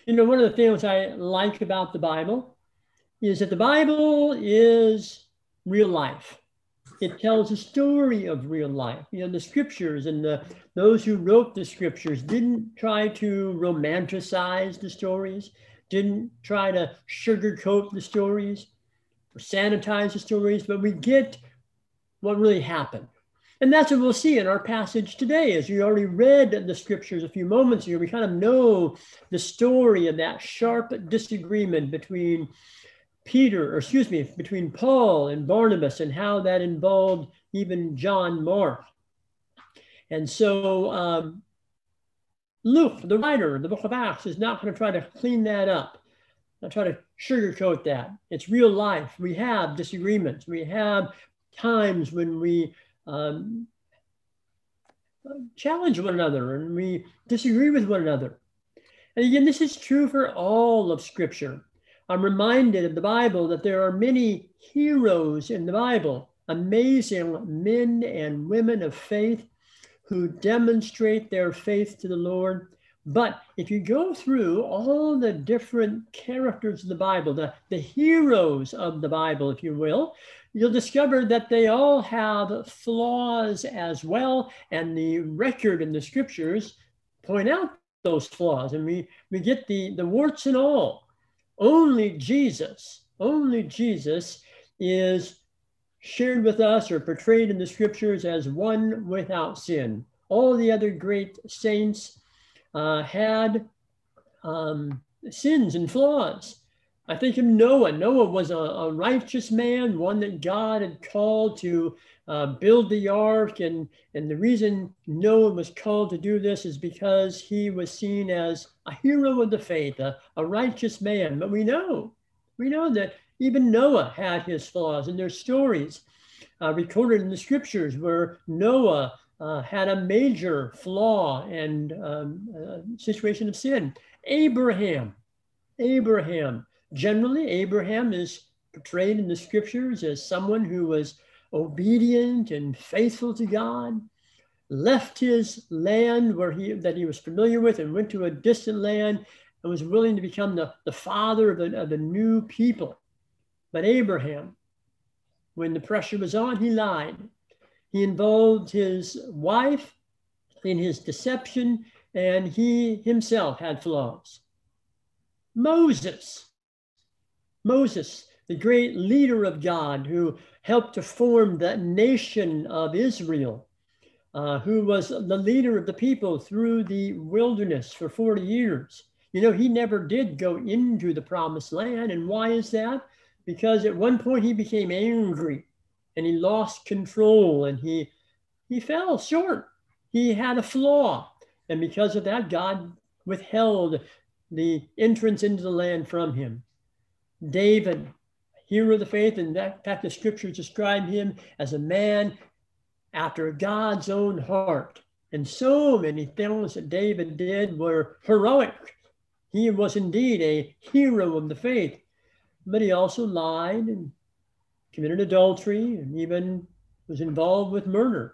You know, one of the things I like about the Bible is that the Bible is real life. It tells a story of real life. You know, the scriptures and those who wrote the scriptures didn't try to romanticize the stories, didn't try to sugarcoat the stories or sanitize the stories, but we get what really happened. And that's what we'll see in our passage today. As you already read the scriptures a few moments ago, we kind of know the story of that sharp disagreement between between Paul and Barnabas and how that involved even John Mark. And so Luke, the writer of the book of Acts, is not going to try to clean that up, not try to sugarcoat that. It's real life. We have disagreements. We have times when we challenge one another and we disagree with one another. And again, this is true for all of Scripture. I'm reminded of the Bible that there are many heroes in the Bible, amazing men and women of faith who demonstrate their faith to the Lord. But if you go through all the different characters of the Bible, the heroes of the Bible, if you will, you'll discover that they all have flaws as well. And the record in the scriptures point out those flaws. And we get the warts and all. Only Jesus is shared with us or portrayed in the scriptures as one without sin. All the other great saints had sins and flaws. I think of Noah. Noah was a righteous man, one that God had called to build the ark. And the reason Noah was called to do this is because he was seen as a hero of the faith, a righteous man. But we know that even Noah had his flaws, and there's stories recorded in the scriptures where Noah had a major flaw and situation of sin. Abraham. Generally, Abraham is portrayed in the scriptures as someone who was obedient and faithful to God, left his land that he was familiar with and went to a distant land and was willing to become the father of the new people. But Abraham, when the pressure was on, he lied. He involved his wife in his deception, and he himself had flaws. Moses, the great leader of God who helped to form the nation of Israel, who was the leader of the people through the wilderness for 40 years. You know, he never did go into the promised land. And why is that? Because at one point he became angry and he lost control and he fell short. He had a flaw. And because of that, God withheld the entrance into the land from him. David, hero of the faith, and in fact, the scriptures describe him as a man after God's own heart. And so many things that David did were heroic. He was indeed a hero of the faith, but he also lied and committed adultery and even was involved with murder.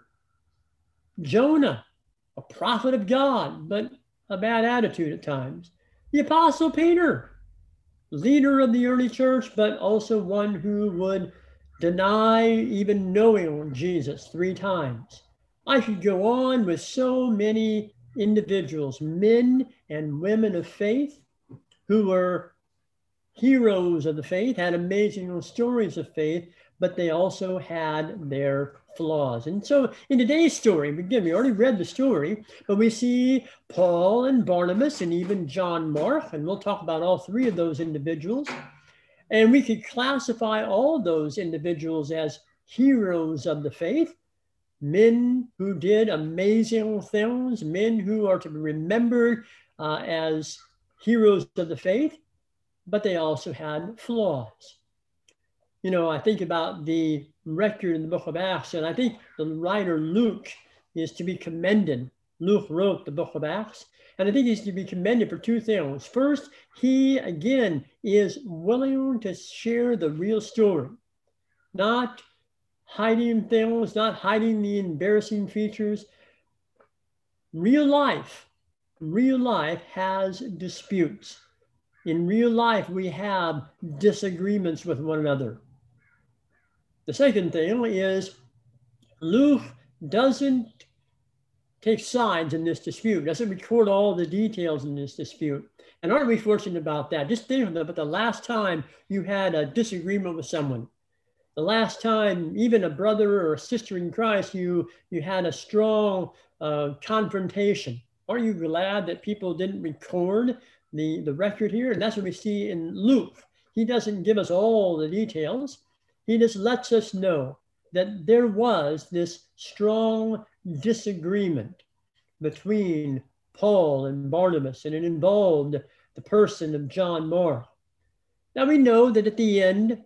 Jonah, a prophet of God, but a bad attitude at times. The Apostle Peter, leader of the early church, but also one who would deny even knowing Jesus 3 times. I could go on with so many individuals, men and women of faith, who were heroes of the faith, had amazing stories of faith, but they also had their flaws. And so in today's story, again, we already read the story, but we see Paul and Barnabas and even John Mark, and we'll talk about all 3 of those individuals. And we could classify all those individuals as heroes of the faith, men who did amazing things, men who are to be remembered as heroes of the faith, but they also had flaws. You know, I think about the record in the book of Acts, and I think the writer Luke is to be commended. Luke wrote the book of Acts, and I think he's to be commended for 2 things. First, he, again, is willing to share the real story, not hiding things, not hiding the embarrassing features. Real life has disputes. In real life, we have disagreements with one another. The second thing is Luke doesn't take sides in this dispute, doesn't record all the details in this dispute. And aren't we fortunate about that? Just think about the last time you had a disagreement with someone. The last time, even a brother or a sister in Christ, you had a strong confrontation. Aren't you glad that people didn't record the record here? And that's what we see in Luke. He doesn't give us all the details. He just lets us know that there was this strong disagreement between Paul and Barnabas, and it involved the person of John Mark. Now we know that at the end,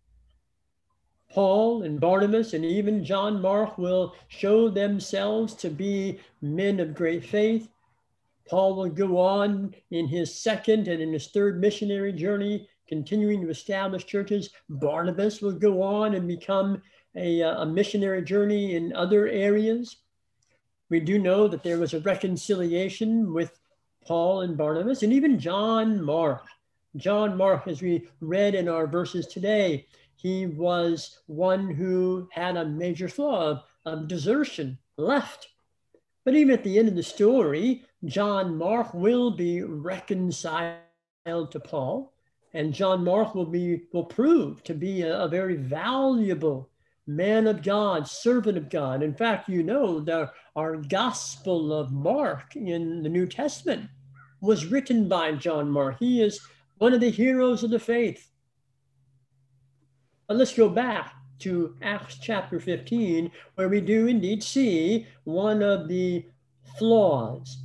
Paul and Barnabas and even John Mark will show themselves to be men of great faith. Paul will go on in his second and in his third missionary journey, continuing to establish churches. Barnabas will go on and become a missionary journey in other areas. We do know that there was a reconciliation with Paul and Barnabas, and even John Mark. John Mark, as we read in our verses today, he was one who had a major flaw of desertion, left. But even at the end of the story, John Mark will be reconciled to Paul, and John Mark will prove to be a very valuable man of God, servant of God. In fact, you know, our Gospel of Mark in the New Testament was written by John Mark. He is one of the heroes of the faith. But let's go back to Acts chapter 15, where we do indeed see one of the flaws.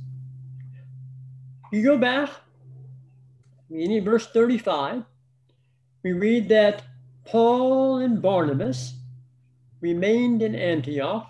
You go back, in verse 35, we read that Paul and Barnabas remained in Antioch,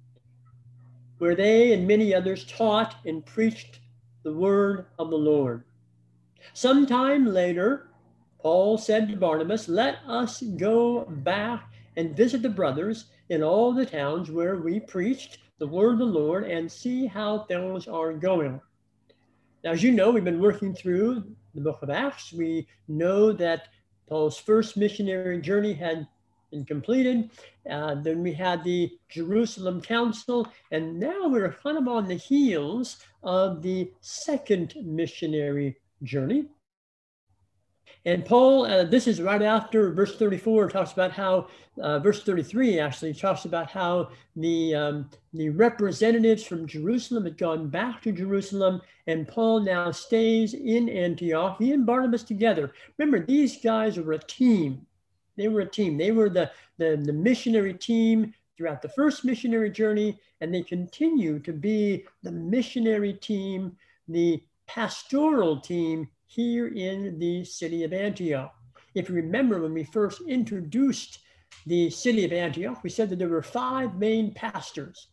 where they and many others taught and preached the word of the Lord. Sometime later, Paul said to Barnabas, "Let us go back and visit the brothers in all the towns where we preached the word of the Lord and see how things are going." Now, as you know, we've been working through the book of Acts. We know that Paul's first missionary journey had been completed. Then we had the Jerusalem Council, and now we're kind of on the heels of the second missionary journey. And Paul, this is right after verse 34 talks about how, verse 33 actually talks about how the representatives from Jerusalem had gone back to Jerusalem, and Paul now stays in Antioch, he and Barnabas together. Remember, these guys were a team. They were a team. They were the missionary team throughout the first missionary journey, and they continue to be the missionary team, the pastoral team here in the city of Antioch. If you remember, when we first introduced the city of Antioch, we said that there were 5 main pastors,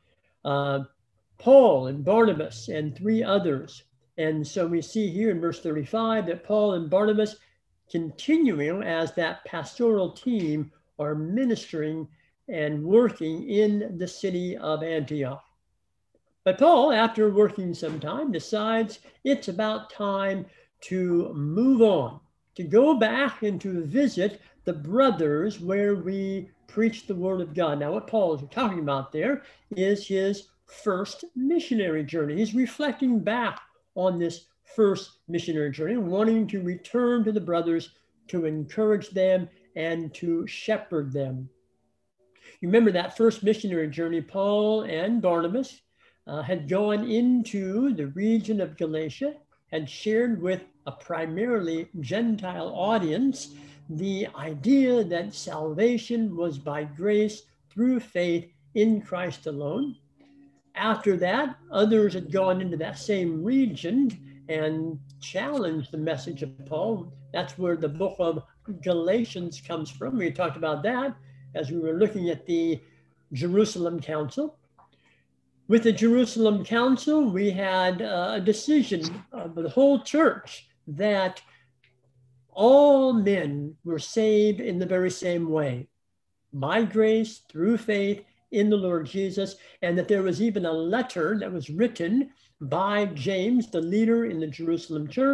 Paul and Barnabas and 3 others. And so we see here in verse 35 that Paul and Barnabas, continuing as that pastoral team, are ministering and working in the city of Antioch. But Paul, after working some time, decides it's about time to move on, to go back and to visit the brothers where we preach the word of God. Now, what Paul is talking about there is his first missionary journey. He's reflecting back on this first missionary journey, wanting to return to the brothers to encourage them and to shepherd them. You remember that first missionary journey, Paul and Barnabas had gone into the region of Galatia, had shared with a primarily Gentile audience the idea that salvation was by grace through faith in Christ alone. After that, others had gone into that same region and challenged the message of Paul. That's where the book of Galatians comes from. We talked about that as we were looking at the Jerusalem Council. With the Jerusalem Council, we had a decision of the whole church that all men were saved in the very same way, by grace, through faith in the Lord Jesus, and that there was even a letter that was written by James, the leader in the Jerusalem church,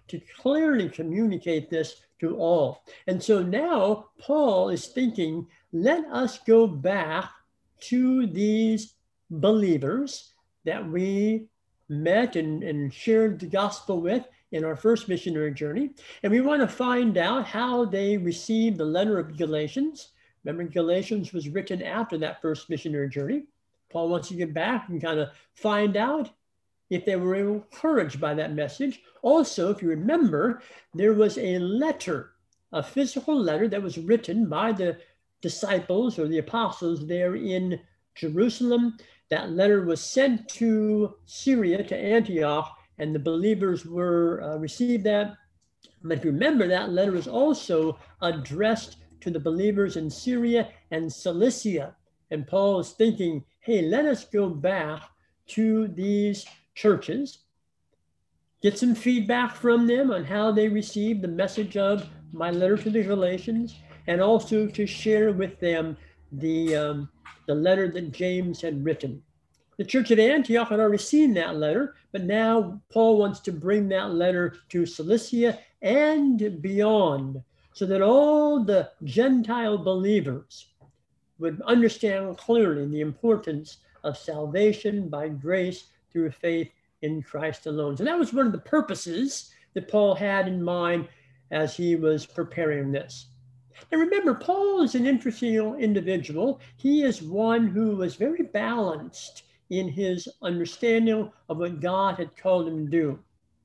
to clearly communicate this to all. And so now Paul is thinking, let us go back to these believers that we met and shared the gospel with in our first missionary journey. And we want to find out how they received the letter of Galatians. Remember, Galatians was written after that first missionary journey. Paul wants to get back and kind of find out if they were encouraged by that message. Also, if you remember, there was a letter, a physical letter that was written by the disciples or the apostles there in Jerusalem. That letter was sent to Syria, to Antioch, and the believers were received that. But if you remember, that letter was also addressed to the believers in Syria and Cilicia. And Paul is thinking, hey, let us go back to these churches, get some feedback from them on how they received the message of my letter to the Galatians, and also to share with them the letter that James had written. The church at Antioch had already seen that letter, but now Paul wants to bring that letter to Cilicia and beyond, so that all the Gentile believers would understand clearly the importance of salvation by grace through faith in Christ alone. So that was one of the purposes that Paul had in mind as he was preparing this. And remember, Paul is an interesting individual. He is one who was very balanced in his understanding of what God had called him to do.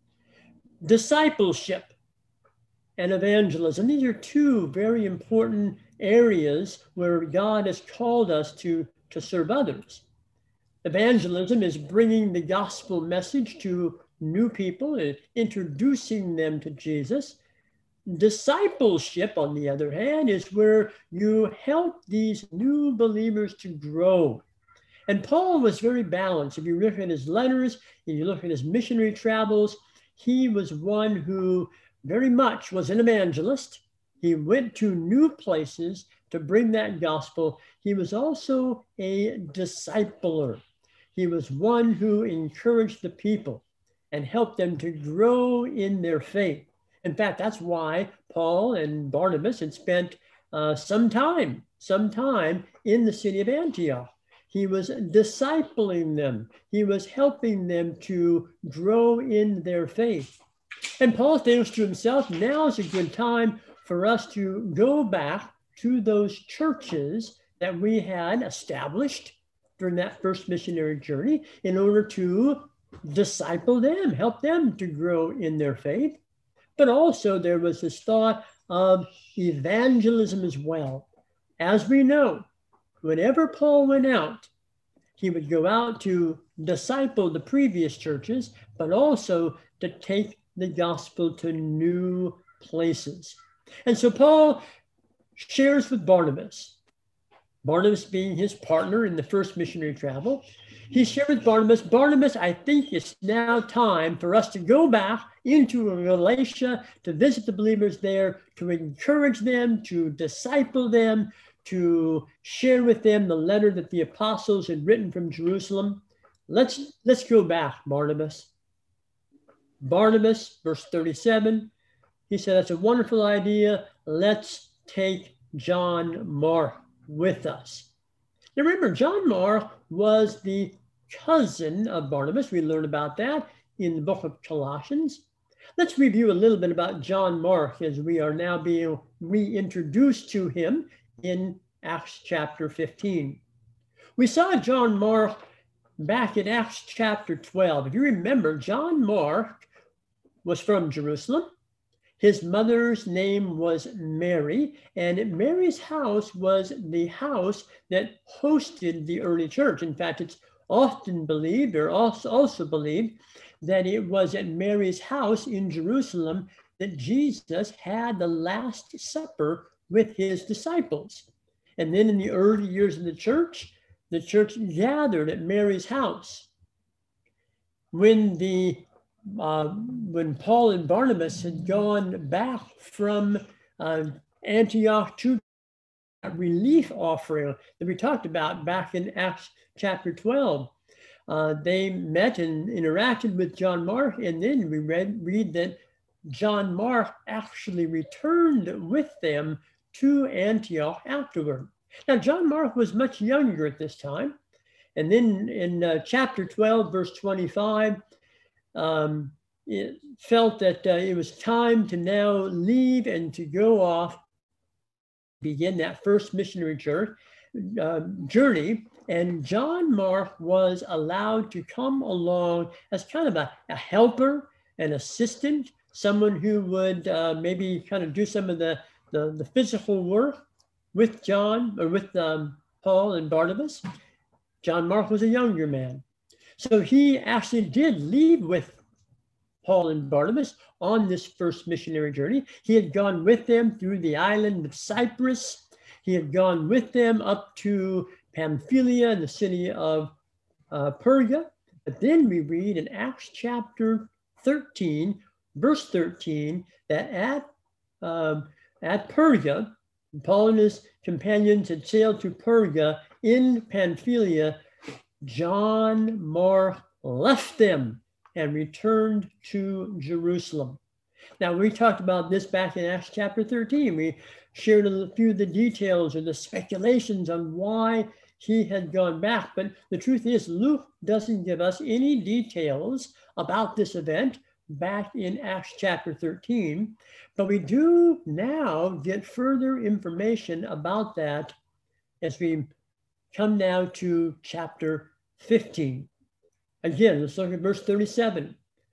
Discipleship and evangelism, these are two very important areas where God has called us to serve others. Evangelism is bringing the gospel message to new people and introducing them to Jesus. Discipleship, on the other hand, is where you help these new believers to grow. And Paul was very balanced. If you look at his letters, if you look at his missionary travels, he was one who very much was an evangelist. He went to new places to bring that gospel. He was also a discipler. He was one who encouraged the people and helped them to grow in their faith. In fact, that's why Paul and Barnabas had spent some time in the city of Antioch. He was discipling them. He was helping them to grow in their faith. And Paul thinks to himself, now is a good time for us to go back to those churches that we had established during that first missionary journey in order to disciple them, help them to grow in their faith. But also there was this thought of evangelism as well. As we know, whenever Paul went out, he would go out to disciple the previous churches, but also to take the gospel to new places. And so Paul shares with Barnabas being his partner in the first missionary travel. He shared with Barnabas, I think it's now time for us to go back into Galatia, to visit the believers there, to encourage them, to disciple them, to share with them the letter that the apostles had written from Jerusalem. Let's go back, Barnabas. Barnabas, verse 37, he said, that's a wonderful idea. Let's take John Mark with us. Now remember, John Mark was the cousin of Barnabas. We learn about that in the book of Colossians. Let's review a little bit about John Mark as we are now being reintroduced to him in Acts chapter 15. We saw John Mark back in Acts chapter 12. If you remember, John Mark was from Jerusalem. His mother's name was Mary, and Mary's house was the house that hosted the early church. In fact, it's often believed, or also believed, that it was at Mary's house in Jerusalem that Jesus had the Last Supper with his disciples. And then in the early years of the church gathered at Mary's house. When Paul and Barnabas had gone back from Antioch to that relief offering that we talked about back in Acts chapter 12, they met and interacted with John Mark, and then we read that John Mark actually returned with them to Antioch afterward. Now, John Mark was much younger at this time. And then in chapter 12, verse 25, it felt that it was time to now leave and to go off, begin that first missionary journey. And John Mark was allowed to come along as kind of a helper, an assistant, someone who would maybe kind of do some of the physical work with John or with Paul and Barnabas. John Mark was a younger man. So he actually did leave with Paul and Barnabas on this first missionary journey. He had gone with them through the island of Cyprus. He had gone with them up to Pamphylia and the city of Perga. But then we read in Acts chapter 13, verse 13, that at Perga, Paul and his companions had sailed to Perga in Pamphylia. John Mark left them and returned to Jerusalem. Now, we talked about this back in Acts chapter 13. We shared a few of the details or the speculations on why he had gone back. But the truth is, Luke doesn't give us any details about this event back in Acts chapter 13. But we do now get further information about that as we come now to chapter 15. Again, let's look at verse 37.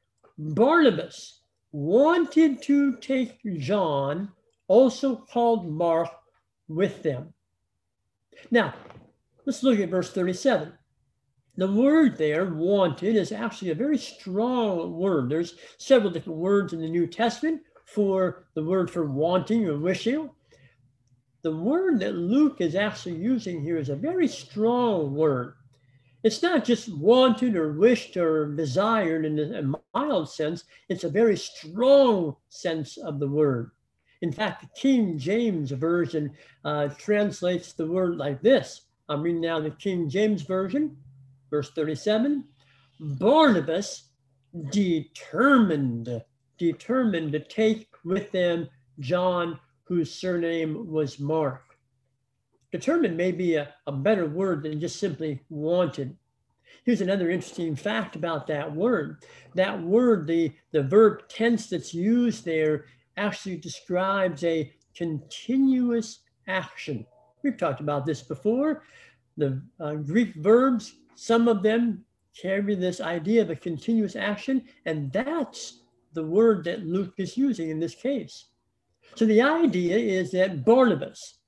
Barnabas wanted to take John, also called Mark, with them. Now, let's look at verse 37. The word there, wanted, is actually a very strong word. There's several different words in the New Testament for the word for wanting or wishing. The word that Luke is actually using here is a very strong word. It's not just wanted or wished or desired in a mild sense. It's a very strong sense of the word. In fact, the King James Version translates the word like this. I'm reading now the King James Version, verse 37. Barnabas determined to take with them John, whose surname was Mark. Determined may be a better word than just simply wanted. Here's another interesting fact about that word. That word, the verb tense that's used there, actually describes a continuous action. We've talked about this before. The Greek verbs, some of them carry this idea of a continuous action, and that's the word that Luke is using in this case. So the idea is that Barnabas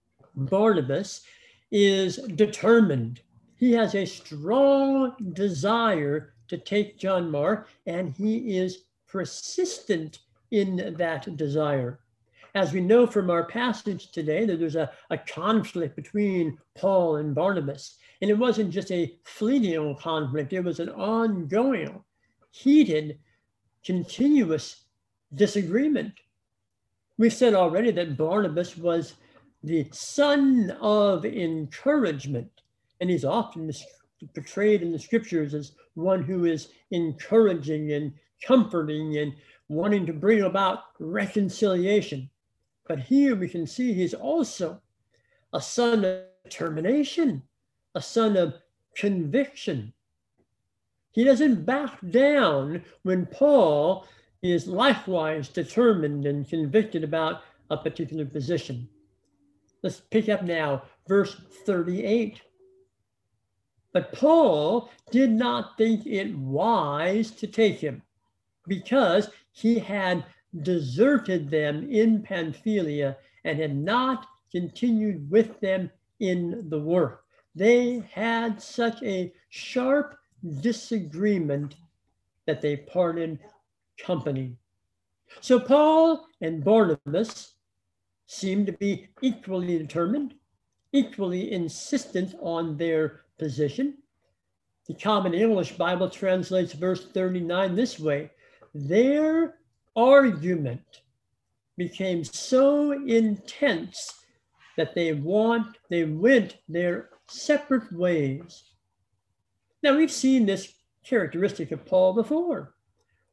is determined. He has a strong desire to take John Mark, and he is persistent in that desire. As we know from our passage today, that there's a conflict between Paul and Barnabas. And it wasn't just a fleeting conflict, it was an ongoing, heated, continuous disagreement. We've said already that Barnabas was the son of encouragement, and he's often portrayed in the scriptures as one who is encouraging and comforting and wanting to bring about reconciliation. But here we can see he's also a son of determination, a son of conviction. He doesn't back down when Paul is likewise determined and convicted about a particular position. Let's pick up now verse 38. But Paul did not think it wise to take him, because he had deserted them in Pamphylia and had not continued with them in the work. They had such a sharp disagreement that they parted company. So Paul and Barnabas seemed to be equally determined, equally insistent on their position. The Common English Bible translates verse 39 this way: their argument became so intense that they went their separate ways. Now, we've seen this characteristic of Paul before.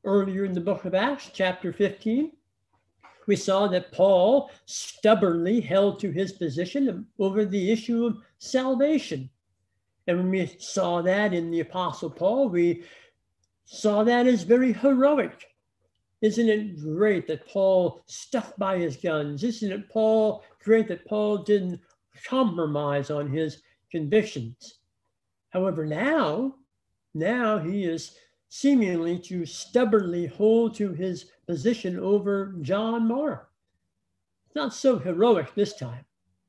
Earlier in the book of Acts, chapter 15, we saw that Paul stubbornly held to his position over the issue of salvation. And when we saw that in the Apostle Paul, we saw that as very heroic. Isn't it great that Paul stuck by his guns? Isn't it great that Paul didn't compromise on his convictions? However, now he is seemingly to stubbornly hold to his position over John Mark. It's not so heroic this time.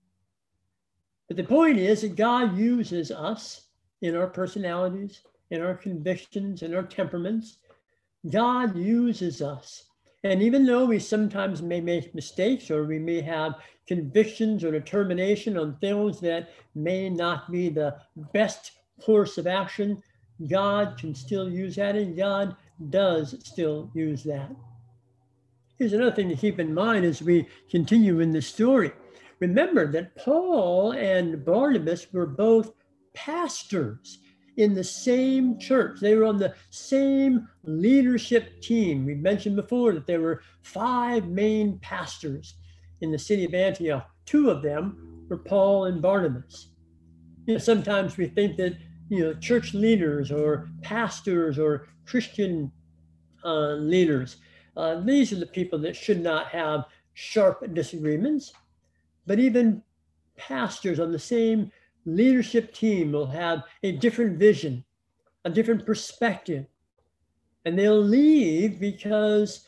But the point is that God uses us in our personalities, in our convictions, in our temperaments. God uses us. And even though we sometimes may make mistakes, or we may have convictions or determination on things that may not be the best course of action, God can still use that, and God does still use that. Here's another thing to keep in mind as we continue in this story. Remember that Paul and Barnabas were both pastors in the same church. They were on the same leadership team. We mentioned before that there were 5 main pastors in the city of Antioch. 2 of them were Paul and Barnabas. Sometimes we think that church leaders or pastors or Christian leaders, these are the people that should not have sharp disagreements. But even pastors on the same leadership team will have a different vision, a different perspective, and they'll leave because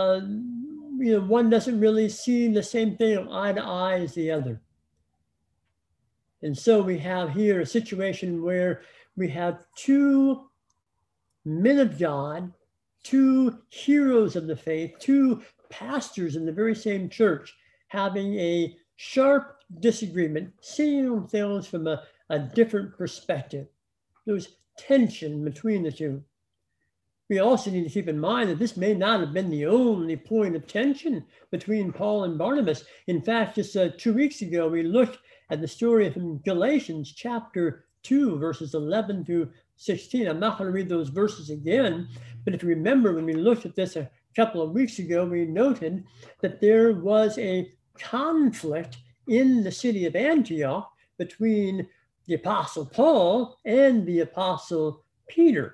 one doesn't really see the same thing eye to eye as the other. And so we have here a situation where we have 2 men of God, 2 heroes of the faith, 2 pastors in the very same church having a sharp disagreement, seeing things from a different perspective. There was tension between the 2. We also need to keep in mind that this may not have been the only point of tension between Paul and Barnabas. In fact, just 2 weeks ago, we looked at the story from Galatians chapter 2, verses 11 through 16. I'm not going to read those verses again, but if you remember when we looked at this a couple of weeks ago, we noted that there was a conflict in the city of Antioch between the Apostle Paul and the Apostle Peter,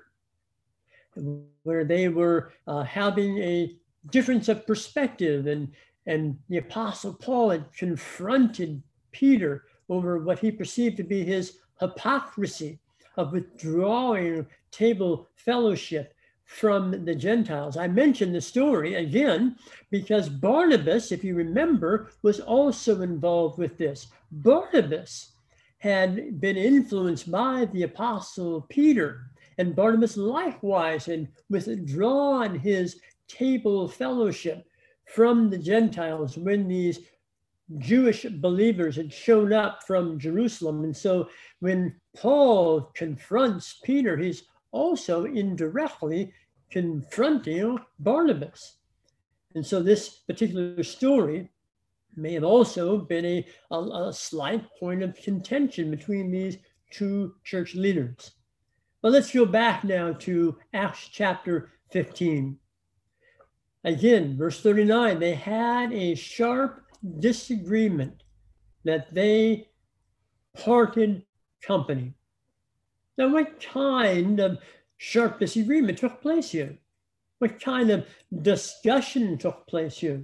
where they were having a difference of perspective, and the Apostle Paul had confronted Peter over what he perceived to be his hypocrisy of withdrawing table fellowship from the Gentiles. I mentioned the story again because Barnabas, if you remember, was also involved with this. Barnabas had been influenced by the Apostle Peter, and Barnabas likewise had withdrawn his table fellowship from the Gentiles when these Jewish believers had shown up from Jerusalem. And so when Paul confronts Peter, he's also indirectly confronting Barnabas. And so this particular story may have also been a slight point of contention between these 2 church leaders. But let's go back now to Acts chapter 15. Again, verse 39, they had a sharp disagreement that they parted company. Now, what kind of sharp disagreement took place here? What kind of discussion took place here?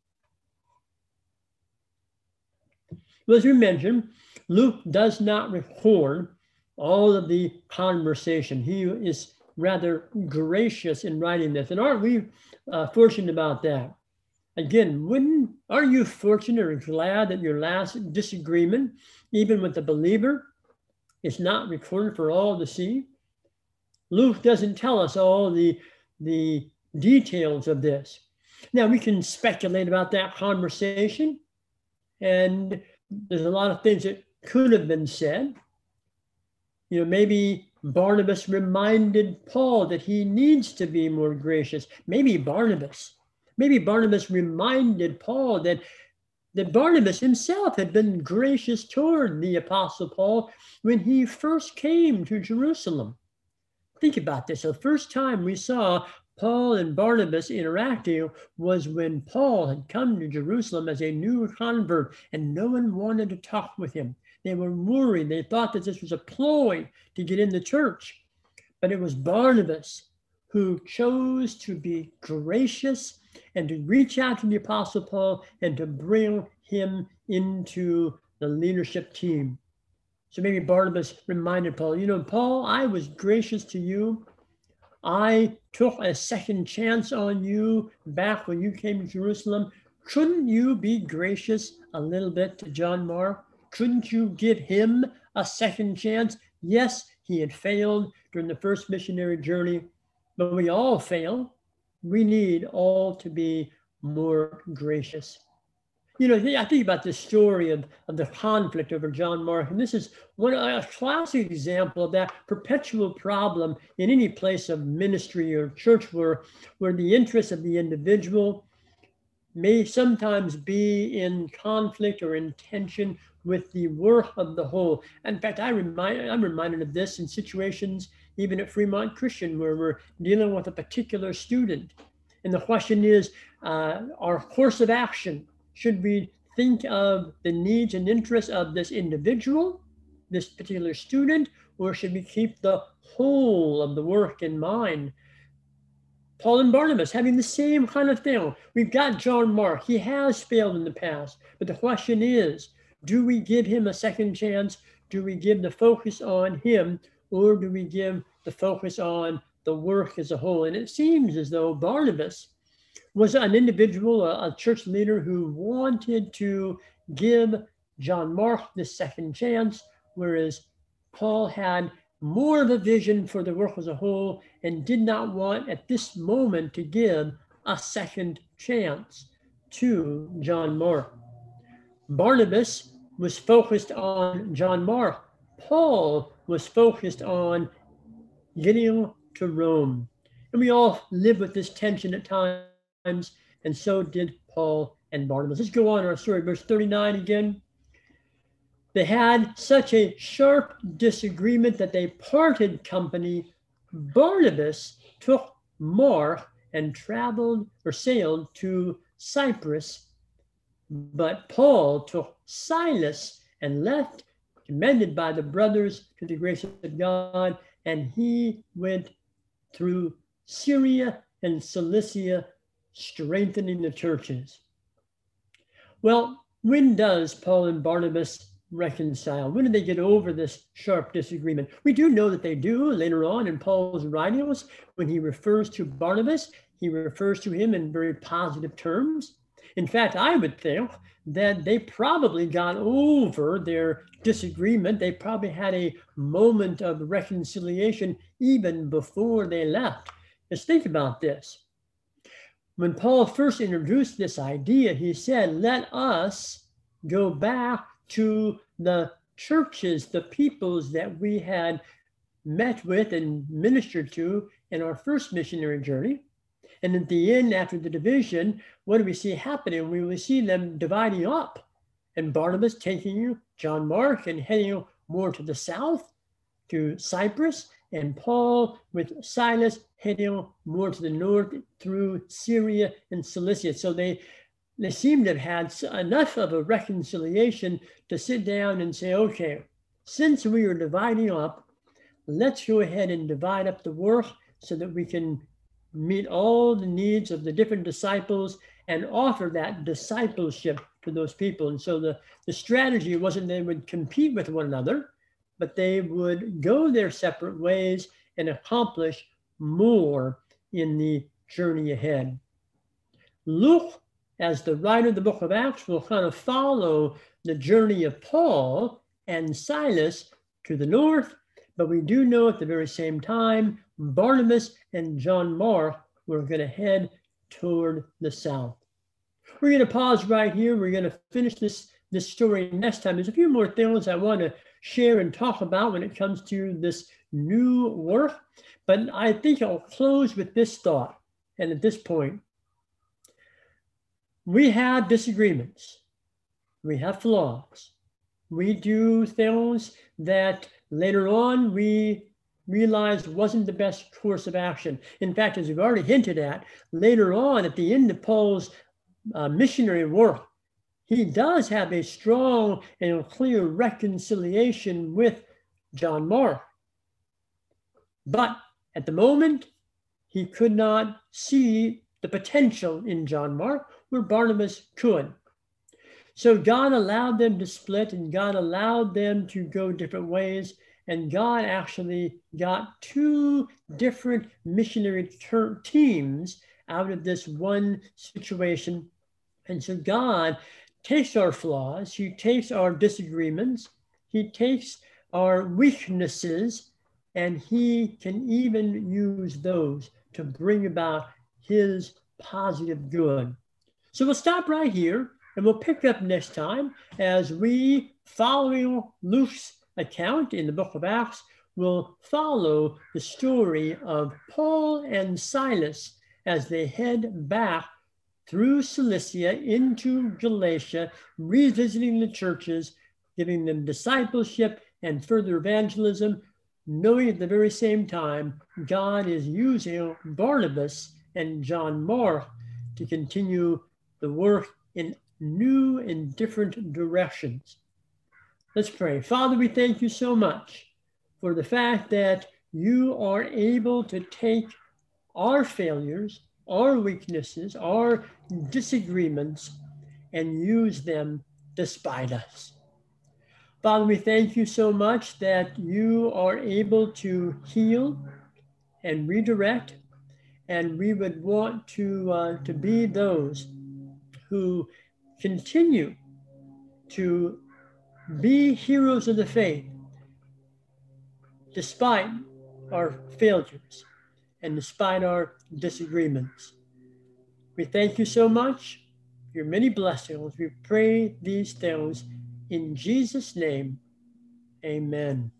Well, as we mentioned, Luke does not record all of the conversation. He is rather gracious in writing this. And aren't we fortunate about that? Again, aren't you fortunate or glad that your last disagreement, even with the believer, is not recorded for all to see? Luke doesn't tell us all the details of this. Now, we can speculate about that conversation, and there's a lot of things that could have been said. Maybe Barnabas reminded Paul that he needs to be more gracious. Maybe Barnabas reminded Paul that Barnabas himself had been gracious toward the Apostle Paul when he first came to Jerusalem. Think about this. The first time we saw Paul and Barnabas interacting was when Paul had come to Jerusalem as a new convert and no one wanted to talk with him. They were worried. They thought that this was a ploy to get in the church. But it was Barnabas who chose to be gracious and to reach out to the Apostle Paul and to bring him into the leadership team. So maybe Barnabas reminded Paul, Paul, I was gracious to you. I took a second chance on you back when you came to Jerusalem. Couldn't you be gracious a little bit to John Mark? Couldn't you give him a second chance? Yes, he had failed during the first missionary journey, but we all fail. We need all to be more gracious. I think about this story of the conflict over John Mark, and this is a classic example of that perpetual problem in any place of ministry or church where the interests of the individual may sometimes be in conflict or in tension with the work of the whole. In fact, I'm reminded of this in situations even at Fremont Christian where we're dealing with a particular student. And the question is, our course of action. Should we think of the needs and interests of this individual, this particular student, or should we keep the whole of the work in mind? Paul and Barnabas having the same kind of thing. We've got John Mark. He has failed in the past. But the question is, do we give him a second chance? Do we give the focus on him, or do we give the focus on the work as a whole? And it seems as though Barnabas was an individual, a church leader who wanted to give John Mark the second chance, whereas Paul had more of a vision for the work as a whole and did not want at this moment to give a second chance to John Mark. Barnabas was focused on John Mark. Paul was focused on getting to Rome. And we all live with this tension at times, and so did Paul and Barnabas. Let's go on our story, verse 39 again. They had such a sharp disagreement that they parted company. Barnabas took Mark and sailed to Cyprus, but Paul took Silas and left, commended by the brothers to the grace of God, and he went through Syria and Cilicia, strengthening the churches. Well, when does Paul and Barnabas reconcile? When do they get over this sharp disagreement? We do know that they do later on in Paul's writings. When he refers to Barnabas, he refers to him in very positive terms. In fact, I would think that they probably got over their disagreement. They probably had a moment of reconciliation even before they left. Just think about this. When Paul first introduced this idea, he said, let us go back to the churches, the peoples that we had met with and ministered to in our first missionary journey. And at the end, after the division, what do we see happening? We will see them dividing up, and Barnabas taking John Mark and heading more to the south to Cyprus, and Paul with Silas heading more to the north through Syria and Cilicia. So they seem to have had enough of a reconciliation to sit down and say, okay, since we are dividing up, let's go ahead and divide up the work so that we can meet all the needs of the different disciples and offer that discipleship to those people. And so the strategy wasn't they would compete with one another, but they would go their separate ways and accomplish more in the journey ahead. Luke, as the writer of the book of Acts, will kind of follow the journey of Paul and Silas to the north, but we do know at the very same time, Barnabas and John Mark were going to head toward the south. We're going to pause right here. We're going to finish this story next time. There's a few more things I want to share and talk about when it comes to this new work, but I think I'll close with this thought. And at this point, we have disagreements. We have flaws. We do things that later on we realized wasn't the best course of action. In fact, as we've already hinted at, later on at the end of Paul's missionary work, he does have a strong and clear reconciliation with John Mark. But at the moment, he could not see the potential in John Mark where Barnabas could. So God allowed them to split, and God allowed them to go different ways. And God actually got two different missionary teams out of this one situation. And so God takes our flaws, he takes our disagreements, he takes our weaknesses, and he can even use those to bring about his positive good. So we'll stop right here, and we'll pick up next time as we, following Luke's account in the book of Acts, will follow the story of Paul and Silas as they head back through Cilicia into Galatia, revisiting the churches, giving them discipleship and further evangelism, knowing at the very same time God is using Barnabas and John Mark to continue the work in new and different directions. Let's pray. Father, we thank you so much for the fact that you are able to take our failures, our weaknesses, our disagreements, and use them despite us. Father, we thank you so much that you are able to heal and redirect, and we would want to be those who continue to be heroes of the faith despite our failures and despite our disagreements. We thank you so much for your many blessings. We pray these things in Jesus' name. Amen.